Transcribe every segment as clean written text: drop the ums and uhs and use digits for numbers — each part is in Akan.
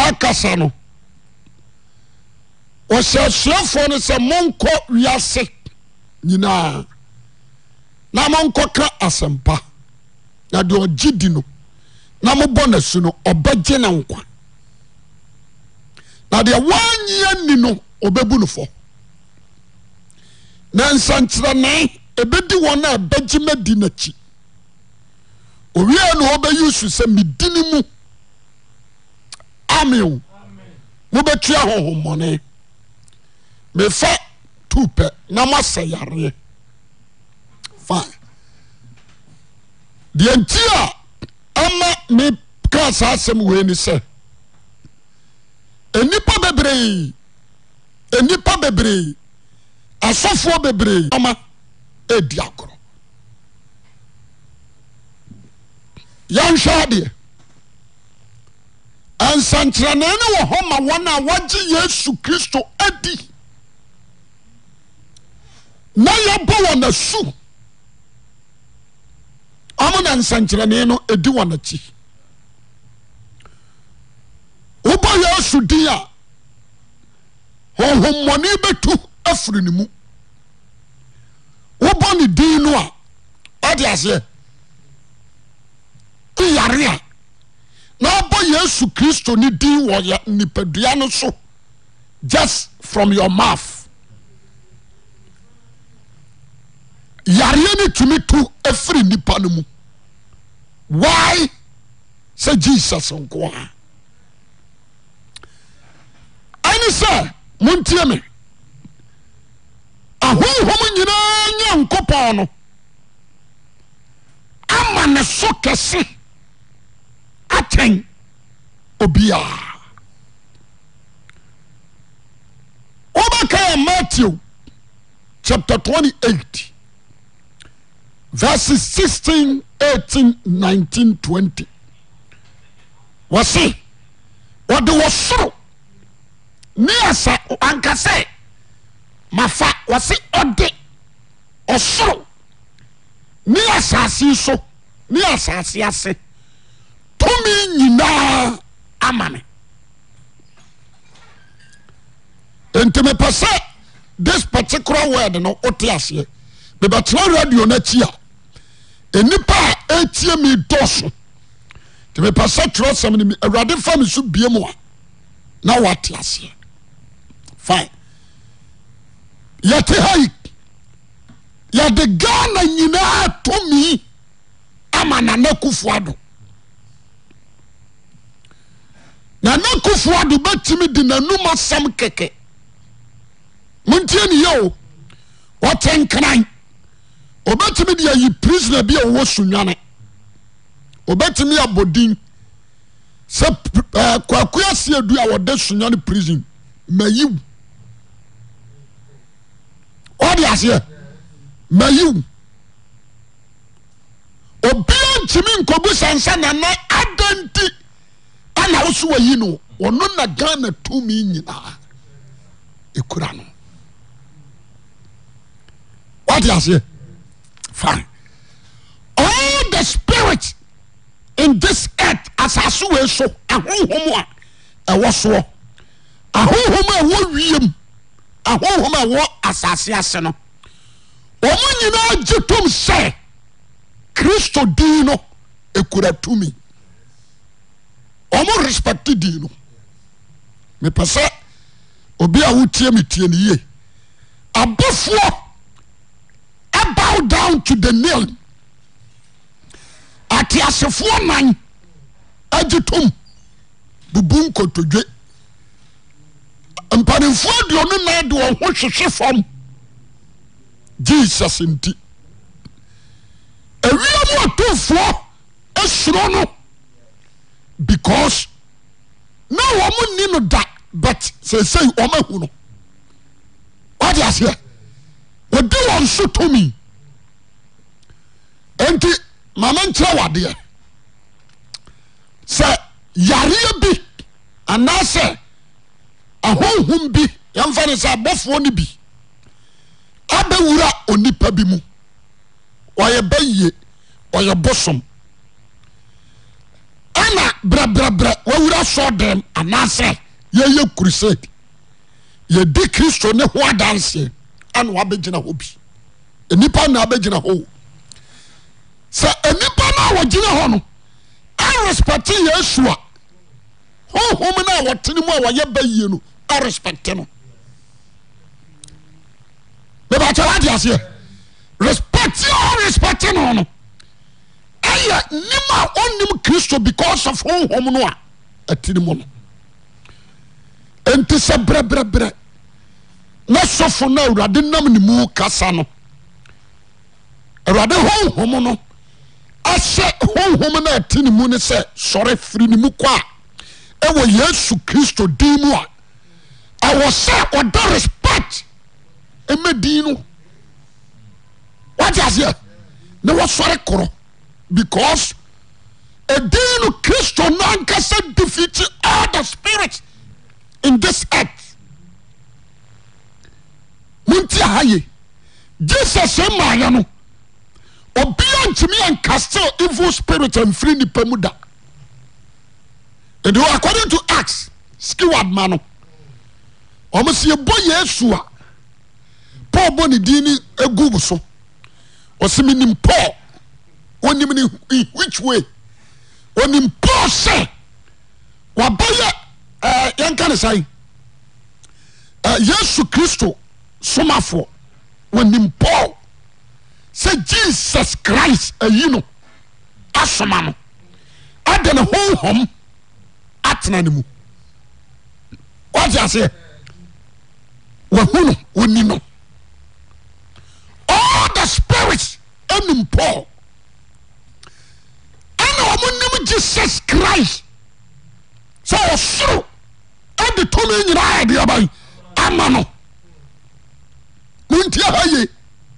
akasa no o se suafo no se monko wiase nyina na monko ka asempa na de ogidi no na mobɔ na su no obagye na nkwa na de wanyia ni no obebu no fo na nsankyerane ebedi wona abagye madi na chi owie no obeyisu se medini mu amen mobetua hohomone me fa tupe na masa yare fine the entire ama me kasa asem we ni se enipa bebre asofo bebre ama edi akoro yan shade ansantrane ne wo homa wona wagye Yesu Kristo adi na yabo wona su amuna nsantrane no edi wona chi obo Yesu dia hohommoni betu afuri ni mu obo ni din no a odi ase yare na obo Yesu Kristo ni din wo ya nipadua no so just from your mouth yare ni tumi tu afiri nipa no mu why say Jesus onko ha ani say montie me ahonhom nyina nyankopon no ama ne so kese aten obia obaka Matthew chapter 28 verses 16 18 19 20 wasi wode wosoro ni asa ankase mafa wasi ode osoro ni asasi so ni asasi ase tomi nyina amane enti me pese this particular word no otiase me batwa radio na chia enipa etie mi doso te me pese trosam ni awrade fam so biemu a na watiase fine yete hai ya de Ghana nyina tomi amana na kufuado na kufuado betimi di nanuma sam keke muntie ni yo wotenkran obetimi di ayi prisoner bi a wo sunwane obetimi abodin se kwakuya se adu a wode sunwane prison mayiw odi ase mayiw obian ntimi nkobu sansa na adanti ana woso wayi no wono na Ghana tumi nyina ekura no what you say fine all the spirit in this earth as aso so ahonhom a ewo so ahonhom a wo wiem ahonhom a wo asase ase no omo nyina agitom se Kristo dino ekura tumi omo respect dino me pese obi a wotie metie ni ye abofo bow down to the nail ati asefo nan agitom bubun kotodwe ampanefo aduo no na de wo ho hwehwe fam Jesus nti ewia mo tofo esuro no because no woman ni no da but say woman no what you say we do on so to me enti mama ntra wade say yare bi anase ahonhum bi yamfa ne say abofo ni bi abewura onipa bi mu oye baye oye bosom ana bra wawura so dem anase ye crusade ye di Kristo ne ho adanse ana wabegina ho bi enipa na abegina ho sa enipa na wagina ho no I respect Yesu a ho na wotene mu a waye bayie no I respect no me ba chawa dia se respect no aya nima onim Kristo because of ho no a atini mu no enti se bre na sofo na urade nam ni mu kasa no urade ho no ase ho na atini mu ne se sore firi ni mu kwa ewo Yesu Kristo din mu a awo se odo respect emedino what is here ne wo sore koro because edino Kristo nanka se defeat all the spirits in this earth munti haye Jesus emaya no obia ntimi and cast evil spirit and free ni pemuda and according to Acts skeward mano omosie boy Yesu a Paul boni dini egugu so osiminim Paul onim ni which way onim Paul say wabaye yanka ne sai Yesu Kristo somafo onim Paul say Jesus Christ ayino asoma no adana honhom atena ne mu what you say wahuno onino all the spirits in Paul and omonim Jesus Christ so osoro and the to me nyina idea by amano muntia haye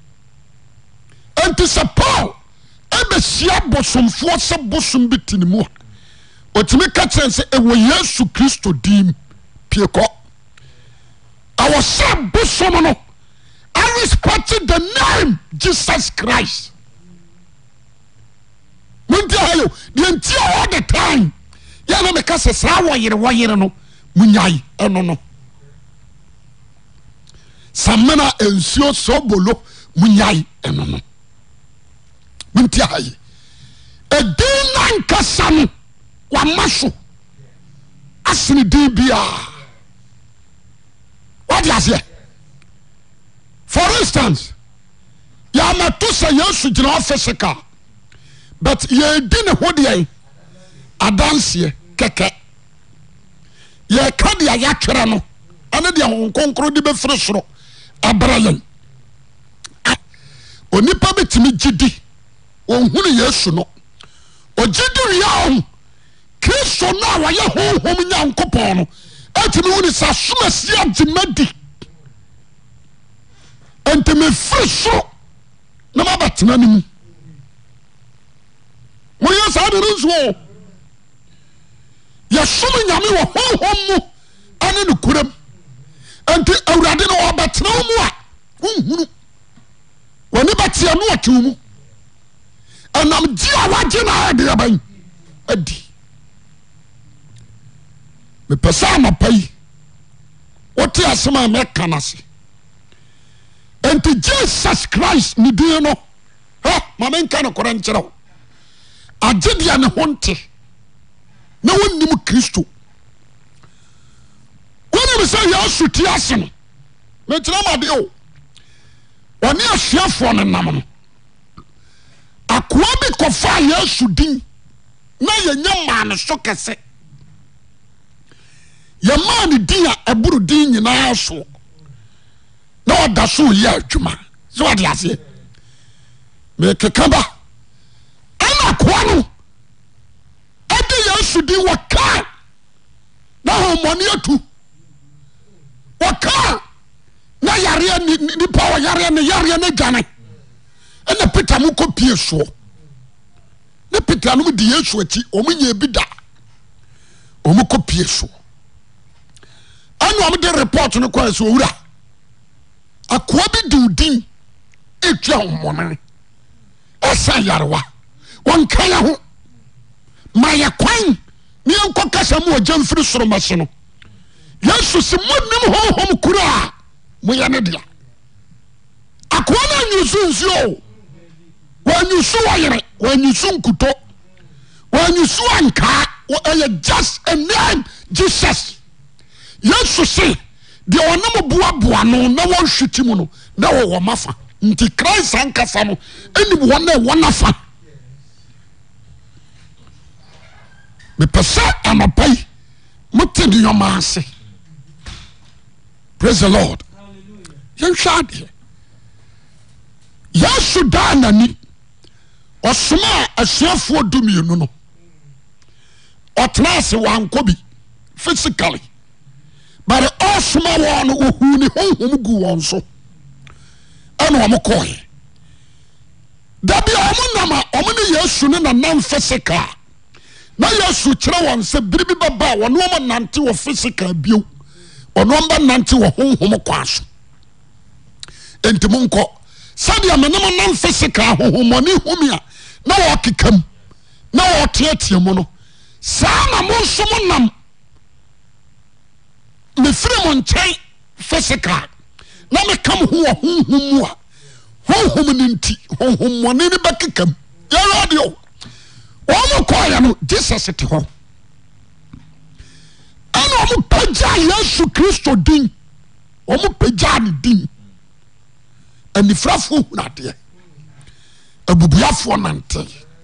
enti se Paul ebesia bosomfo se bosom bitini mu otimi ka chense ewo Yesu Kristo dim pieko our son bosom no I respect the name Jesus Christ muntia hayo the entire all the time ya na me ka se sa wo yere no munyai eno no samena ensio sobolo munyai eno no muntia haye edina nkasa no wa maso asini dibia what you say for instance ya matusa Yesu gina physical but ye dine hodie adanse keke ye kadia ya twere no ane dia honkonkro de be fere soro abrayan onipa betimi gidi onhunu Yesu no ogidi ya Kristo na wa ye honhom nyankopon no atimi woni sa somasi agimadi entime friso na mabatena nimu mo ye sa de nso ya somo nyame wo honhom mu ane no kuram enti awurade no obatena mu a honhunu woni batia no atumu anam dia waje na ade aban adi me pesa na pai wote asema me kanase enti Jesus Christ ni din no ha mamen kan ko ran kire ajedia ne honte na wonnim Kristo woni me say Yesu ti ase no me tira ma de o oni ahyiafo ne nam no akoa bi kofa Yesu din na yenya ma ne so kese ya man din a eburu din nyina so na oda so ya adwuma so ade ase me kekaba ana koa no ade Yesu din waka na homoni atu waka na yare ni power yare ne gane ena Peter mu kopie so na Peter no di Yesu achi omunye bi da omu kopie so anu am de report no kwa so owura akoa bi dudin etwa homone esa yarewa won kan ho maya kwan ne yɛnkɔ kasa mu ɔgya mfiri soro mɛse no yesu sɛ monim honhom kuro a moyɛ ne dea akoa no anyusu nsuo wanyusu wɔyere wanyusu nkuto wanyusu ankaa ɛyɛ just a name Jesus yesu se deɛ ɔnam boaboa no na wɔnhweti mu no na wɔwɔ mafa nti Christ ankasa no ɛnim wɔn na ɛwɔ nafa mepɛ sɛ anɔpa yi mote nneɔma ase praise the Lord yɛnhwɛ adeɛ yesu daa n'ani ɔsoma a asuafoɔ 12 no ɔtena ase wankɔ bi physically but ɔsoma wɔn no ohuu ne honhom gu wɔn so ɛna ɔmo kɔɔɛ dabi a ɔmo nam a ɔmo ne yesu ne nanam physical na yesu kyerɛ wɔn sɛ biribi bɛba a wɔn ɔmo nante wɔ physical bio ɔno ɔmo bɛnante wɔ honhom kwa so enti mo nkɔ sɛdeɛ menam nam physical honhommɔne humi a na wɔkekam na wɔteatea mu no saa na mo nso mo nam mefiri mo nkyɛn physical na meka mo ho wɔ honhom mu a honhom no nti honhommɔne no bɛkekam yɛwɛ deɛ wɔn kɔɔyɛ no Jesus te hɔ ɛna wɔn pagya Yesu Kristo din wɔn pagya ne din anifrafoɔ hunu adeɛ abubuafoɔ nante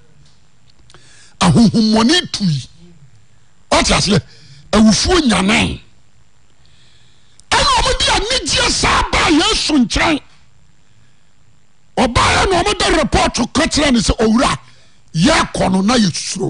ahohommɔne tui ɔte aseɛ awufuo nyanɛn ɛna wɔn de anigyeɛ saa baa Yesu nkyɛn ɔbaeɛ na wɔn de report ka kyerɛ ne sɛ owura yɛkɔ no na yɛsuro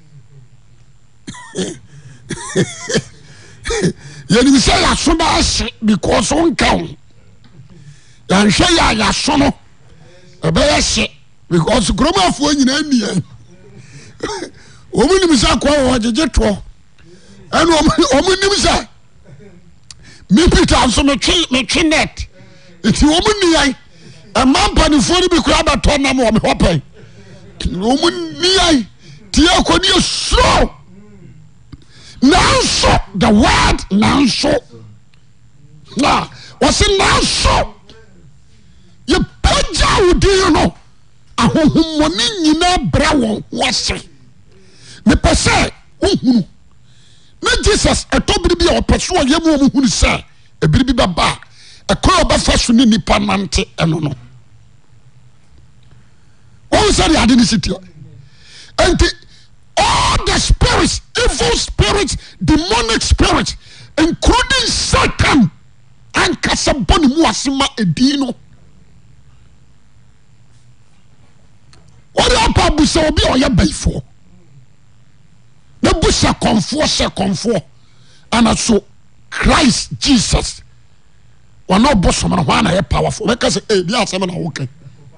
yɛnim sɛ yɛaso no ahye because wonka ho yɛnhwɛ yɛ a yɛaso no ɛbɛyɛ hye because kuromafoɔ nyinaa nniɛ ɔmu nim sɛ kɔ wɔ gyegye toɔ ɛne ɔmu nim sɛ me Peter nso metwe net nti ɔmu nniɛ ɛma mpanifoɔ no bi kora bɛtɔ nam wɔ me hɔ pɛn ɔmu nniɛ tie kɔ ne yɛsuro nanso the word nanso na wɔse nanso yɛpagya wo din no ahohommɔne nyinaa brɛ wɔn ho ase mepɛ sɛ wohunu na Jesus ɛtɔ biribi a ɔpɛ so ɔyɛ mu ɔmo hunu sɛ ebiribi bɛba a ɛkɔ ɔbɛfa so ne nipa nante ɛno no wɔn sɛ de ade ne si teɛ nti all the spirits, evil spirits, demonic spirits, including Satan, and kasaboni muasima edino. What are you busa obi oya bayfo? The busa comfort, and so Christ Jesus. One no boss man one are powerful. Because eh, they are seven okay.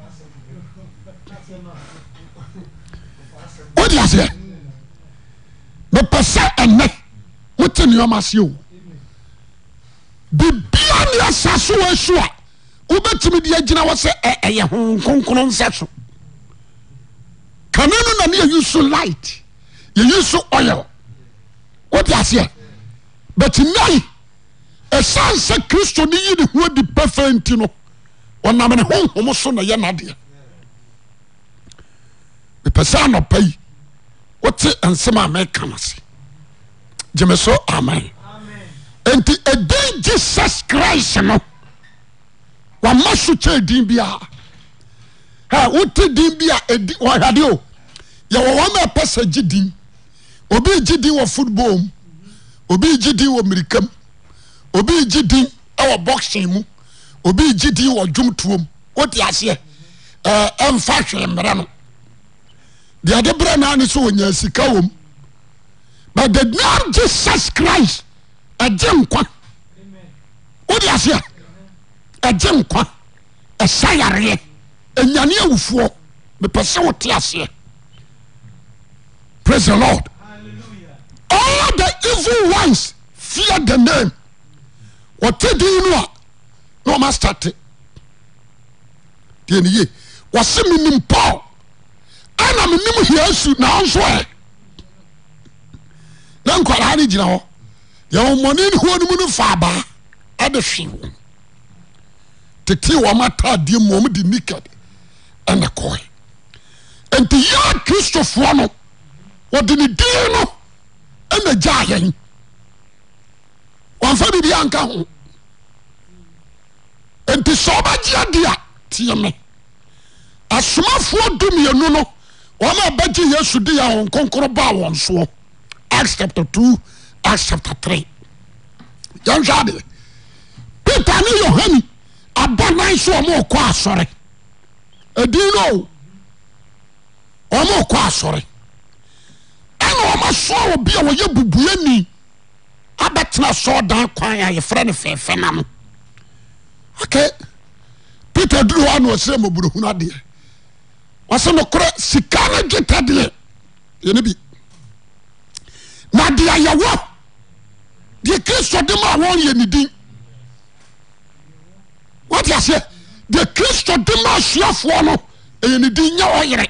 What do you say? mepɛ sɛ ɛnɛ wote nneɔma ase o bibia ne asa so wɔ asu a wobɛtumi de agyina wɔ sɛ ɛyɛ honhom kronkron nsa so kane no na ne yɛyi so light yɛyi so oil wote aseɛ but nai ɛsiane sɛ Kristo ne yi ne ho adi pɛfɛ nti no ɔnam ne honhom so na yɛ nadeɛ mepɛ sɛ anɔpa yi wote nsɛm a mɛka no ase gyeme so amen enti ɛdin Jesus Christ no wama so kyɛ din bia wote din bia wɔhade o yɛwɔ wɔma ɛpɛ sɛ gye din obi gye din wɔ football mu obi gye din wɔ mirikam obi gye din wɔ boxing mu obi gye din wɔ dwomtuo mu wote aseɛ ɛmfa hwee mmerɛ no the other brand is so when sika wom but the name Jesus Christ a gem kwa what do you say a gem kwa a sayare a nyane awufuo me pese wo te ase praise the Lord. Hallelujah. All the evil ones fear the name what do you know no master te ye was me Paul ana menim Yesu na nso na nkwara ni gina ho ye omoni ni ho no fa ba ade hwe tete wo mata de mom de naked and koi enti ya Christopher no wo de ni din no na gya yen wan fa bi anka ho enti so ba gya dia tie me asomafo dumienu no wo ma ba gye Yesu dia won konkoro ba won so Acts chapter 2 Acts chapter 3 yan jade Peter ni Yohani abanan so mo ko asore edino o mo ko asore ana o ma so obi a wo ye bubuani abetena so dan kwan ya ye frɛ ne fefe na no okay Peter duru anu ose mo buruhu na de wase no kore sika na geta de ye ne bi na de ayawo de Kristo de ma won ye ni din what you say the Kristo de ma suafo no ye ni din nya oyere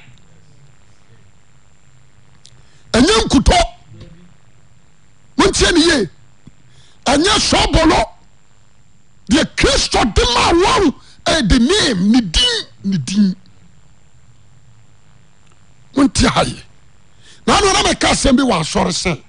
enye nkuto montie ni ye enye sobolo the Kristo de ma won the name ni din montie haye na no na me ka sembi wa sore se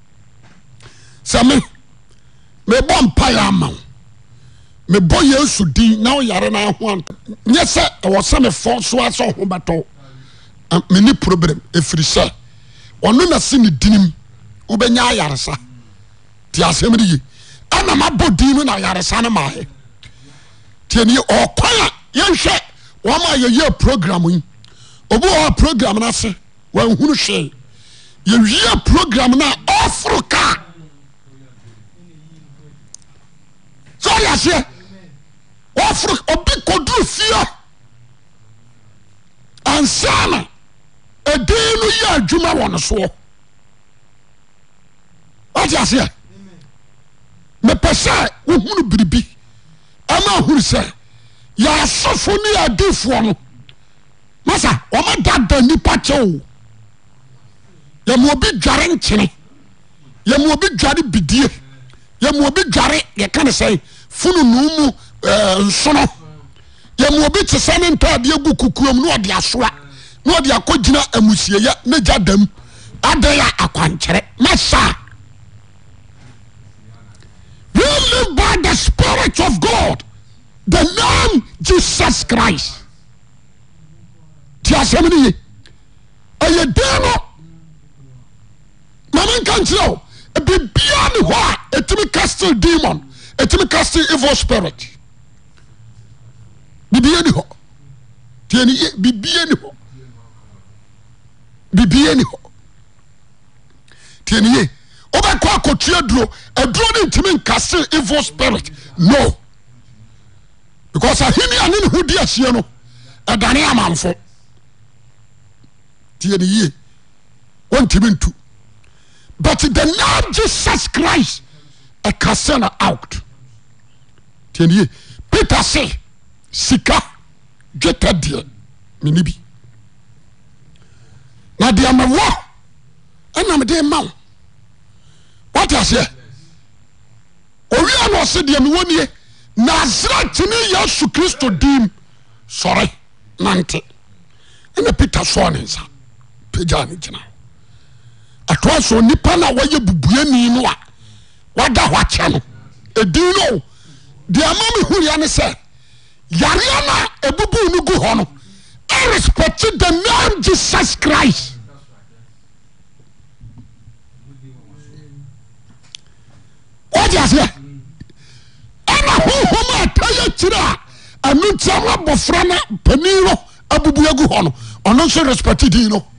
me bon paya ma me boy Yesu din na o yare na ho ant nye se wo se me fo so aso ho beto me ni problem efiri se ono na se ni dinim wo benya yaresa ti asem ri ana mabɔ din no na yaresa na ma he ti ni okwan ye hwe wo ma ye program yi obo o program na se wa hunu hwe ye wie program na Africa so ya se Africa obi kodu fia ansana edinu ya adwuma won so what ya se me pesa wo hunu biribi ama hunu se ya sofo ni adifo no masa o ma dada nipa chewo ya mo bi dware nkyene ya mo bi dware bidie ya mo bi dware ye kan say funu numu nsono ya mo bi tsane ntade agu kukuom no ode asoa no ode akogina amusie ya na jadam adaya akwankyere masa we live by the Spirit of God, the name Jesus Christ. Tiasemini aye demo mamen kancho bibia ni ho a etimi castle demon etimi castle evil spirit bibia ni ho tieni bibia ni ho tieni ye oba kwa kotua duro aduro ni ntimi castle evil spirit no because ahini ani hu di asie no adane amanfo tieni ye wantimi ntu but the name Jesus Christ a castle out tieni ye Peter say sika geta die minibi na dia mawo ana me de mawo what you say owi ano se de me wonie Nazareth ni Yesu Kristo dim sorry nante ena Peter so nsa peja ni gina atwa so nipa na waye bubuani no a wada hwache no edin no de amami hu ya ne se yare na ebubu nu gu ho no I respect the name Jesus Christ. What you say? Ana ho ma taya kira anu tsawa bofra na paniro abubu agu ho no ono so respect di no.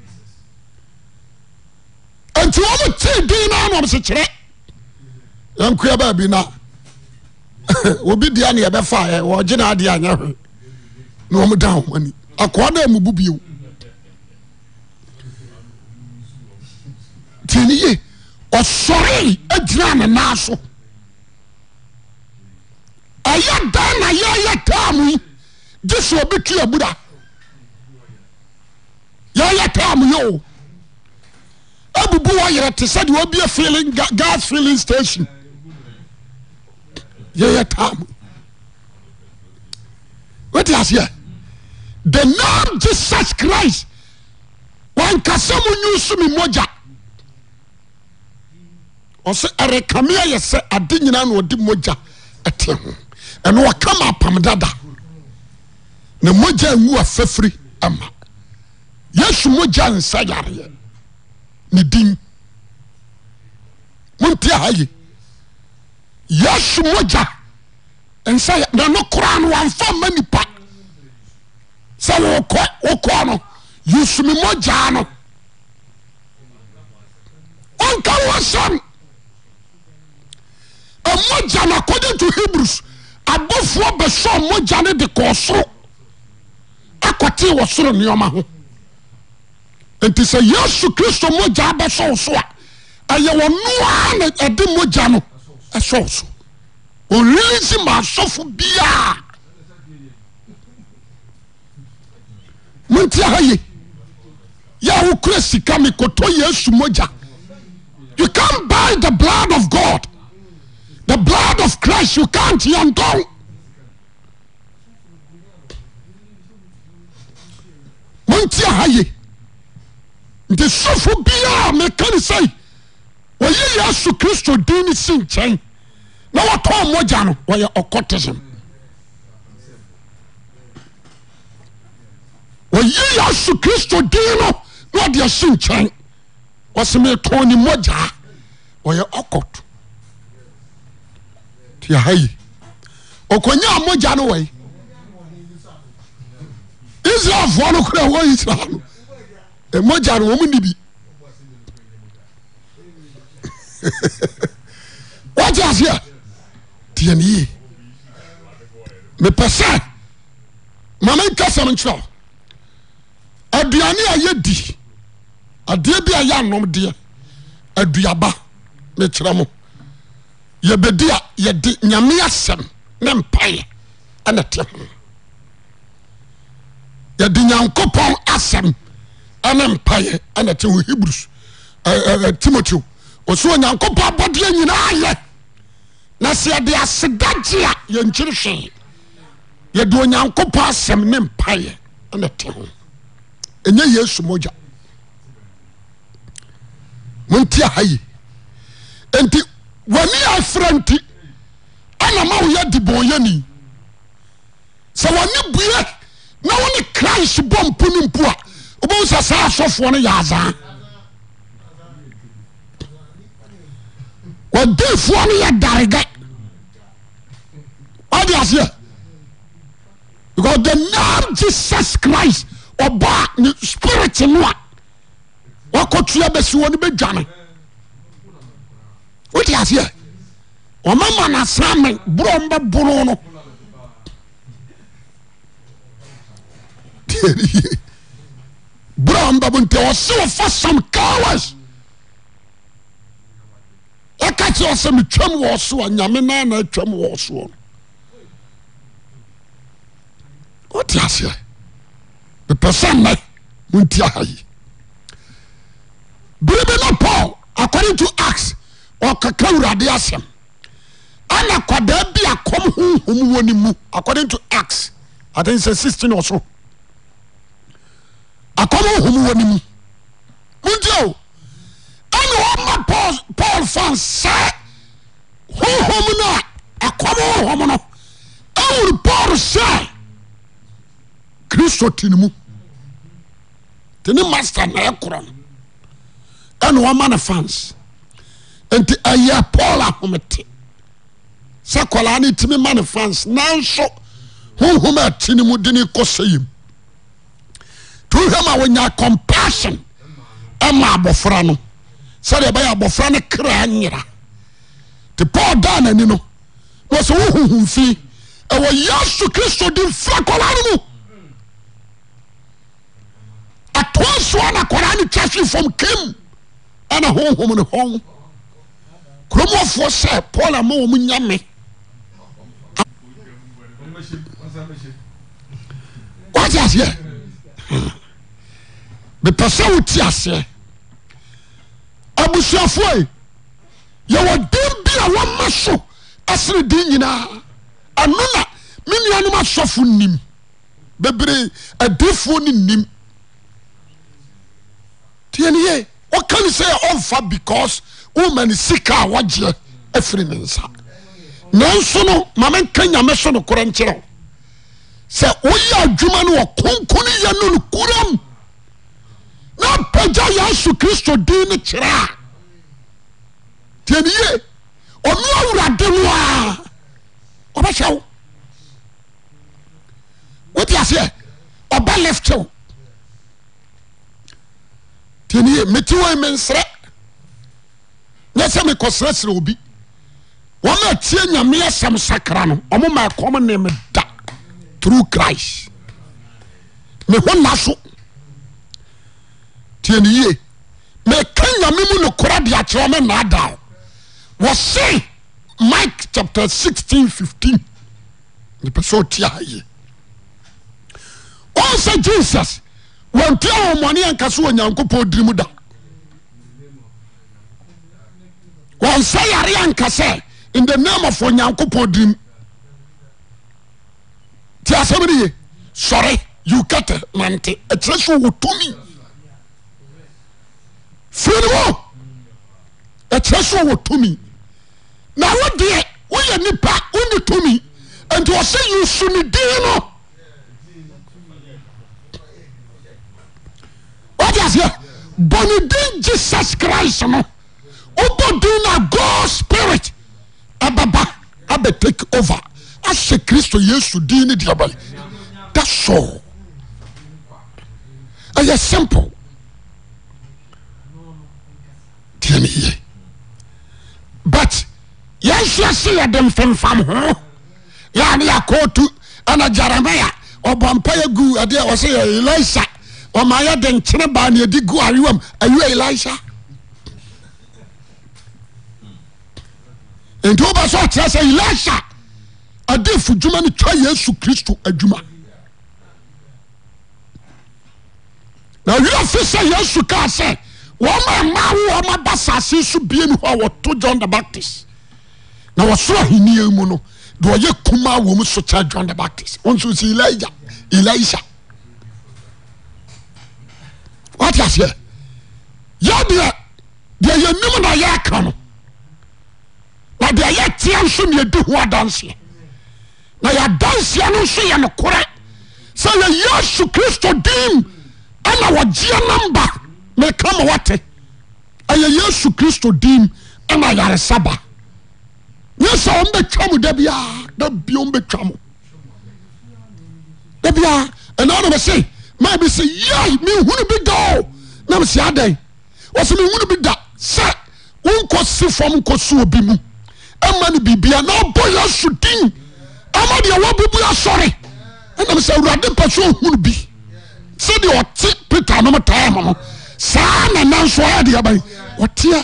Enti wo mo ti di na no se kire. Yankua ba bi na obi dia na ye be fa wo gina ade anya hwe. No mo down mani. Akwada mu bubio tiniye osori agyina na naso aya dan na ya tamu jesu obetu abuda ya tamu yo abubu wayere te said will be a filling gas filling station. Yeah, time. What is here? The name Jesus Christ. When kasamu nyusu mi moja. Ose erekamia yese adi nyina na odi moja ete ho. Eno wakama apamdada. Na moja ngu afefri ama. Yesu moja nsa yare. Ni din. Muntia hayi. Yesu moja nsa na no kura no amfa manipa. Sa wo no Yesu mi moja no. Onka wasan. A moja according to Hebrews abofo be so moja ne de kosoro. Akwati wo soro nioma ho. Enti se Yesu Kristo moja be so so a aye wo noa na ede moja no eso so. O release ma sofo bia. Muntia haye. Ya wo kresi kame koto Yesu moja. You can't buy the blood of God. The blood of Christ you can't yandong. Muntia haye. The sofo bia me kan say. Wo ye Yesu Kristo din sin chen. Na what moja no wo ye occultism. Wo ye Yesu Kristo din no no de sin chen. Was me toni moja wo ye occult. Tia hayi. Okonya moja no we. Israel for no kura wo Israel. E moja no wo nibi. What is here? Tieni. Me pesa. Mama nkasa ncho. Aduane ayedi. Ade bia ya nom de. Aduaba me kire mo. Ye bedia ye di nyame asem ne mpaye ana te. Ye di nyankopon asem ana mpaye ana te Hebrews Timothy. Oso nyankopon abode nyina aye. Na se de asedaje a ye nkire hwe. Ye di nyankopon asem ne mpaye ana te ho. Enye Yesu moja. Muntia hayi. Enti wani afranti ana ma wo yadi boyani. Se wani buye na woni Christ bompu ni mpu a obo sa sa asofo no yaza. Wa defo no ya darega. Odi asia. Because the name Jesus Christ oba ni spirit no a wakotua besi woni bedwane. What is here? O mama na same bromba bono no. Bromba bunte o so for some cowards. E ka ti o se me twam wo so anyame na na twam wo so. What is here? The person like muntia hayi. Bible Paul according to Acts or kakawurade asem ana kwada bia kom honhom woni mu according to Acts I think it's 16 or so akom honhom woni mu munjo ana Paul fan say honhom na akom honhom no awur Paul say Kristo tinimu tini master na ekron and one man of fans. And aya Paul ahomete. Sakwala ni timi man of fans. Nanso who met tinimu dini koseyim. To him when you compassion. Emma abofrano. Sade ba abofrano kra nyira. Te Paul dan ani no. Was who fi. E wo Yesu Kristo di frakwala no. Atwa so na kwala ni chashi from Kim. Ana honhom ne hon kromofo se Paul ama wo munyame what is here be person uti ase abusuafo yɛwɔ din bi a wɔma so ɛsene din nyinaa ɛno na me nuanom asɔfo nim bebree adifoɔ ne nim tiɛniye wɔka ne sɛ ɔmfa because woma ne sika a wɔgyeɛ afiri ne nsa nanso no ma menka nyame so no korɛ nkyerɛ wo sɛ woyɛ adwuma no wɔ konkone yɛ no no kuram na pagya Yesu Kristo din no kyerɛ a tiɛniye ɔno awurade no a ɔbɛhyɛ wo wote aseɛ ɔba left wo tiɛniye meti wɔ mensrɛ nyɛ sɛ mekɔsrɛsrɛ obi wɔn a tie nyame asɛm sakra no ɔmo ma ɛkɔm ne me da through Christ me ho na so tiɛniye meka nyame mu nokora de akyerɛ me naada wɔse Mike chapter 16:15 nipɛ sɛ ɔte ayɛ ɔnsɛ Jesus wɔnte ahomɔne anka so wɔ Nyankopɔn diri mu da wɔnsɛ yare anka sɛ in the name of Onyankopɔn diri mu ti asɛm ne ye sɔre you get nante ɛkyerɛ so wɔ tumi firi hɔ ɛkyerɛ so wɔ tumi na wodeɛ woyɛ nipa wone tumi nti ɔsɛ yusu ne din no wode aseɛ bɔ ne din Jesus Christ no wobɔ din na God Spirit ababa abɛ take over ahyɛ Kristo Yesu din ne deɛ bɛyɛ that's all ɛyɛ simple tiɛniye but yɛnhwɛ se yɛde mfemfam ho yɛane yɛakɔɔtu ɛna Jeremia ɔbɔ mpa yɛ gu ɛdeɛ ɔsɛ yɛ Elisha ɔma yɛde nkyene baa ne yɛdi gu awewam awiɛ Elisha nti wobɛ sɛ ɔkyerɛ sɛ Elisha adefo dwuma no twa Yesu Kristo adwuma na wiɛ fi sɛ Yesu kaa sɛ wɔma ma wo ɔma ba sase so bie no hɔ a wɔto John the Baptist na wɔsoro ahenni mu no de ɔyɛ kuma wɔ mu so kyɛ John the Baptist ɔnso si Elisha what you say yɛdeɛ deɛ yɛnim na yɛaka no na deɛ yɛteɛ nso ne yɛdi ho adanseɛ na yɛadanseɛ no nso yɛ nokorɛ sɛ yɛ Yesu Kristo dim ɛna wɔgyeɛ namba meka ma wate ɛyɛ Yesu Kristo dim ɛna yaresa ba nyɛ sɛ ɔmbɛtwa mu da biaa ɔmbɛtwa mu da biaa ɛna ɔna mɛse ma bi sɛ yai menhunu bi da o na mese adɛn wɔsɛ menhunu bi da sɛ wonkɔ si fam nkɔ so obi mu ɛma no biribia na ɔbɔ Yesu din ama deɛ wɔbubu asɔre ɛnam sɛ Awurade pɛ sɛ ɔhunu bi sɛdeɛ ɔte Peter nom taa mo no saa na nanso ɔyɛ deɛ bɛn ɔteɛ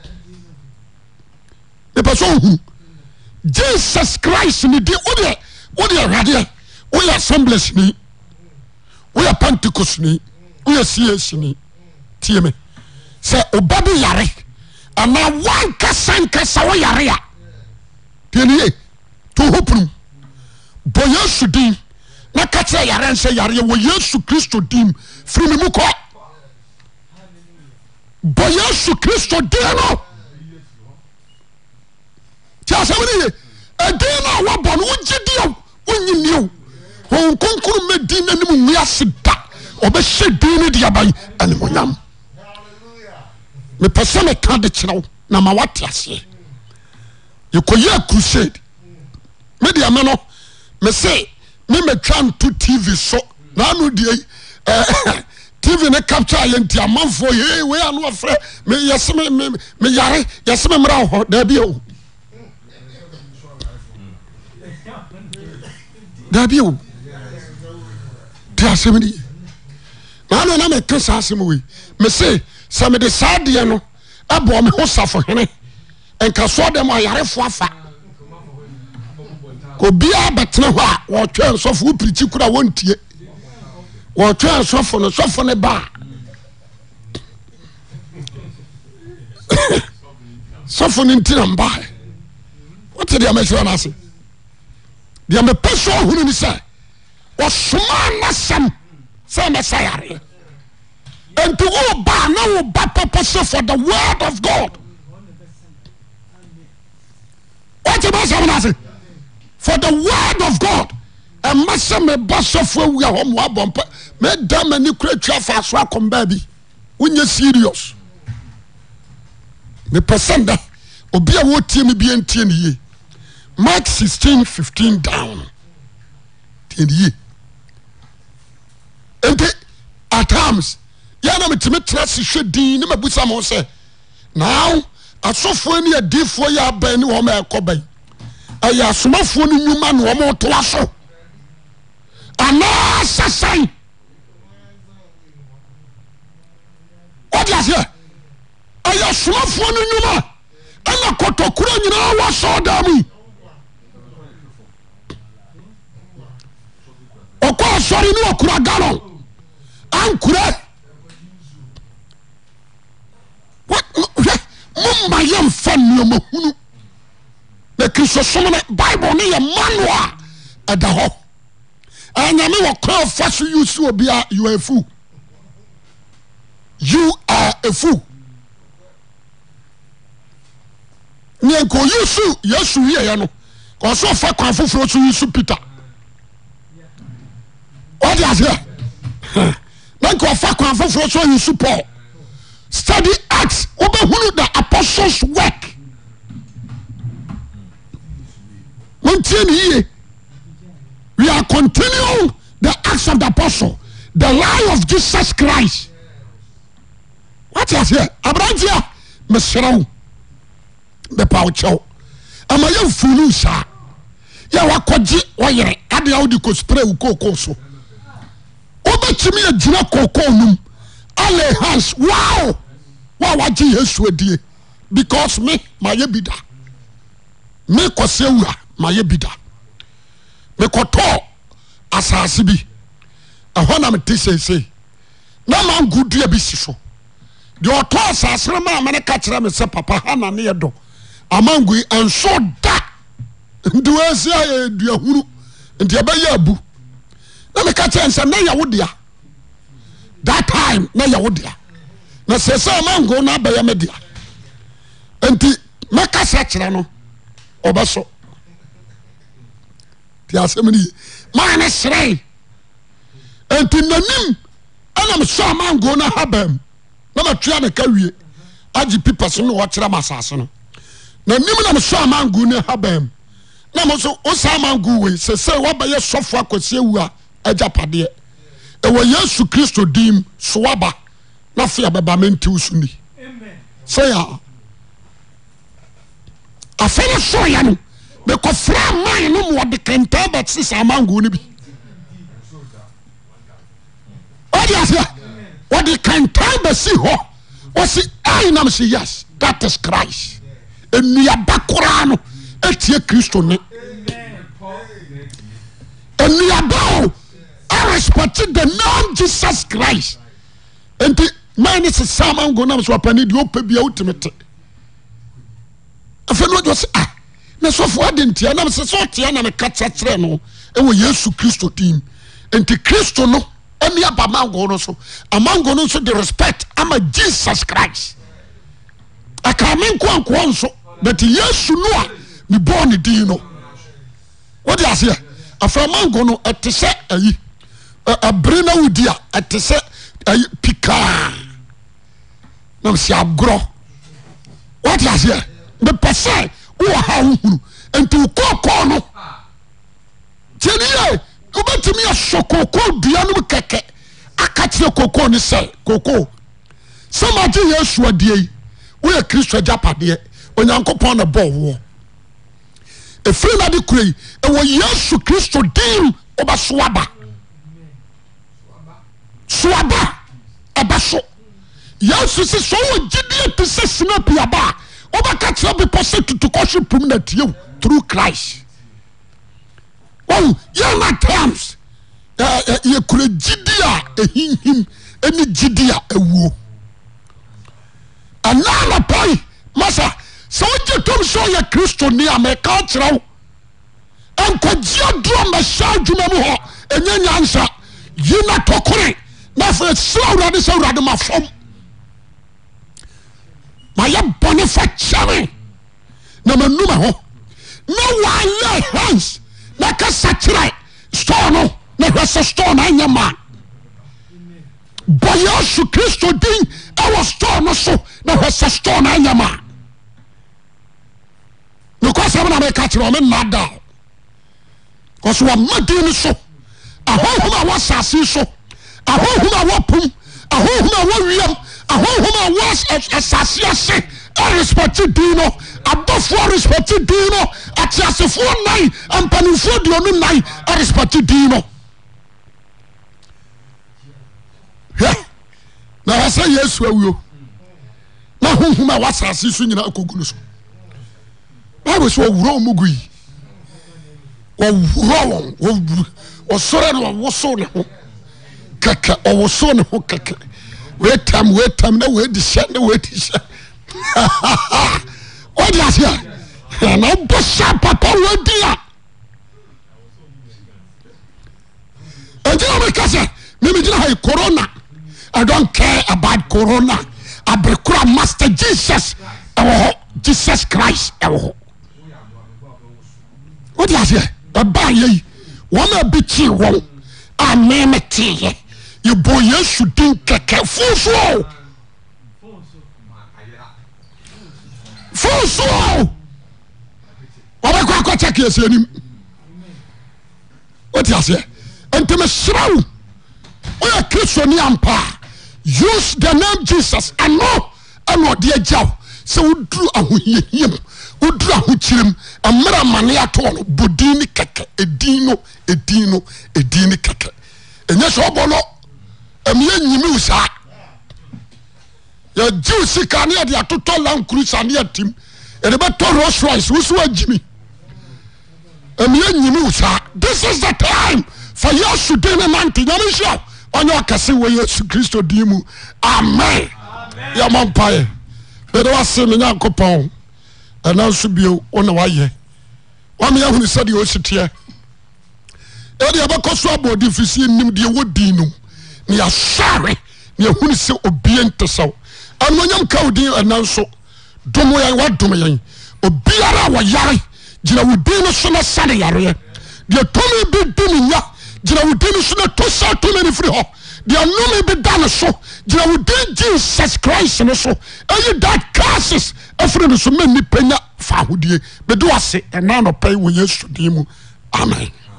ɛpɛ sɛ ɔhunu Jesus Christ ne di wode Awurade woyɛ Assemblies ni woyɛ Pentecost ni woyɛ CAC ni tie me sɛ ɔba bi yare anaa wankasa nkasa wo yare a tiɛniye to hoprum bɔ Yesu din na ka kyerɛ yare nsɛ yare wɔ Yesu Kristo din firi me mu kɔ bɔ Yesu Kristo din no ti asɛm ne ye ɛdin no a wɔbɔ no wogye deɛ wonyinnie o wɔn konkoro mɛdin n'anim nwi ase da ɔbɛhyɛ din no deɛ aban animonyam mepɛ sɛ meka de kyerɛ wo na ma wate aseɛ yɛkɔyɛ crusade media me no me se me metwa nto TV so na ano die TV ne capture yɛnti amanfo ye we ano afrɛ me yɛse me yare yɛse me mra ho da bi o da bi o te asɛm ni na ano na me kasa asɛm we me se sɛ me de sadeɛ no abɔ me ho safo hene enka so dem ayarefo afa obia betene hɔ a wɔtwɛ nsɔfo wopirikyi kura wontie wɔtwɛ nsɔfo no sɔfo ne ba sɔfo no nti na mbae wote deɛ mɛhwɛ no ase deɛ mepɛ sɛ ɔhunu ne sɛ ɔsoma nasɛm sɛ mɛsa yareɛ enti woba na woba purpose for the word of God wote bɛsɛm no ase for the word of God ɛma sɛ meba sɔfo awia hɔ moabɔ mpa mɛda m'ani kora twa fa so akɔm baabi wonyɛ serious mepɛ sɛ ndɛ obi a wɔtie me bia ntie ne yie Mark 16:15 down tie ne yie enti at times yɛna metumi tena se hwɛ din ne mabusa mo sɛ now asɔfoɔ ne adiifoɔ yɛ abɛn ne wɔn a ɛkɔ bɛn ɛyɛ asomafoɔ no nnwuma ne wɔn toa so anaa sɛsɛn wɔde aseɛ ɛyɛ asomafoɔ no nnwuma ɛna kɔtɔkura nyinaa wɔ asɔɔdan mu ɔkɔ asɔre ne ɔkura gallon ankura momma yɛmfa nneɔma hunu na kristosom no bible ne yɛ manual ɛda hɔ anyame wɔ kwan fa so use obi a you are a fool nyanko use yesu wieɛ no ɔsɛ ɔfa kwan foforɔ so use Peter ɔde aseɛ na nka ɔfa kwan foforɔ so use Paul study Acts wobɛhunu the apostles work montie ne yie we are continuing the Acts of the Apostle the life of Jesus Christ what is here abrantia mesrɛ wo bepa wo kyɛw ama yɛ mfulu saa yɛ wakɔgye wɔyere ade a wode kɔ spray wo kookoo so wobɛtumi agyina kookoo num ale hands wow wa wagye Yesu adie because me mayɛ bi da me kɔsɛ wura mayɛ bi da me kɔtɔ asase bi ɛhɔ na mete seesei na mango dua bi si so deɛ ɔtɔ asase no ma amane ka kyerɛ me sɛ papa ha na ne yɛ dɔ amango yi ɛnso da nti wɔasi ayɛ dua huru nti ɛbɛyɛ abu na meka kyerɛ nsɛ na yɛ wo dea that time na yɛ wo dea na sɛ sɛ amango no abɛyɛ me dea nti mɛka sɛ kyerɛ no ɔbɛso ti asɛm ne yi maa ne serɛe nti nanim ɛna mesɔ amango no habam na matwea ne ka wie agye pipas no wɔkyerɛ m asase no nanim na mesɔ amango no habam na mo so wosa amango wei sɛ sɛ woabɛyɛ sɔfo akɔsi awu a agyapadeɛ ɛwɔ Yesu Kristo dim soaba na afei abɛba mentiw so ni sɛ yɛ afei ne soɔyɛ no mekɔfra man no mu wɔde kɛntɛn bɛtese amango no bi ɔde aseɛ wɔde kɛntɛn bɛsi hɔ wɔsi ai nam sɛ yes that is Christ nnuaba koraa no ɛtie Kristo ne nnuaba o respected the name Jesus Christ enti man ne sesa amango nam so apani deɛ ɔpɛ bia wotumi te afei no ɔdɔ sɛ na sɔfo ade ntia nam sɛ sɛ ɔtea na meka kyerɛkyerɛ no ɛwɔ Yesu Kristo tim enti Kristo no ɛne aba amango no so amango no nso de respect ama Jesus Christ aka me nkoankoa nso but Yesu no a mebɔɔ ne din no wode aseɛ afei amango no ɛte sɛ ayi abere na wodi a ɛte sɛ ayi pikaa nam sɛ agorɔ wode aseɛ mepɛ sɛ wowɔ ha wohunu enti wo kookoo no tiɛneyɛ wobɛtumi asɔ kookoo dua no mu kɛkɛ aka kyerɛ kookoo ne sɛ kookoo sɛ magye Yesu adie yi woyɛ Kristo agyapadeɛ Onyankopɔn na bɔɔ woɔ ɛfiri na de kura yi ɛwɔ Yesu Kristo din wobɛso aba soaba ɛbɛso Yesu sɛ sɛ wowɔ gyidie te sɛ sinapi aba a wobɛka kyerɛ bepɔ sɛ tutukɔhwe pum na tie through Christ yɛna times yɛkura gyidi a ɛhinhim ɛne gyidi a ɛwuo anana pai masa so je tom so ye Kristo ni ameka kyerɛw enkogia duro masha adwuma mu ho enya nyansa yina tokore na fa sawrade sawrade mafom maya bone fa kyame na manuma ho no one lay hands na ka sakira store no na hwese store na nyama boyo su Kristo din awo store no so na hwese store na nyama because I'm not catching on nada because we madin so ahohoma wasase so ahohoma wapum ahohoma wawiam ahohoma was asase ase respect dino abofo respect dino atiasefo nai ampanifo de onu nai respect dino na wasa Yesu awio na hohoma wasase so nyina akogunu so Bible so wuro mugui o wuro o sore no woso ne ho kaka o woso ne ho kaka wait time na we di sha na we di sha o di asia na bo sha papa we di a ejina me kase me jina hay corona I don't care about corona abrekura master Jesus Jesus Christ what do you say? Baba ye, one be tea won. I name it tea. You boy, you should think full. What I got check yes him. What do you say? And to me shrow. We are Christian Yampa. Use the name Jesus and no, and what dear Jow. So drew a him. Udra huchirim amara mane ato bodini keke edino keke enye so bono emiye nyimi usa ya juice kan ya de atoto Land Cruiser ne atim ene beto Rolls Royce wusu agimi emiye nyimi usa this is the time for you to do the man to nyame show onyo akase we Yesu Kristo dimu amen ya mampae bedo wase me Nyankopon and also be on the way. 1 year when he said you sit here. Eddie Abacoso body if you see him, dear wood dino. Near sorry, near who is so obedient to so. And when young cow dear and now so, don't way I want to me. Obiara wa yari, Jina would be no sooner Sunday area. The Tommy be doing ya, Jina would be no sooner to sell too many free hop. The unknown be done so, Jina would be Jesus Christ and so. And you that curses. Afre so many penya fa hodie be do ase e na no pay wo Yesu dimu amen.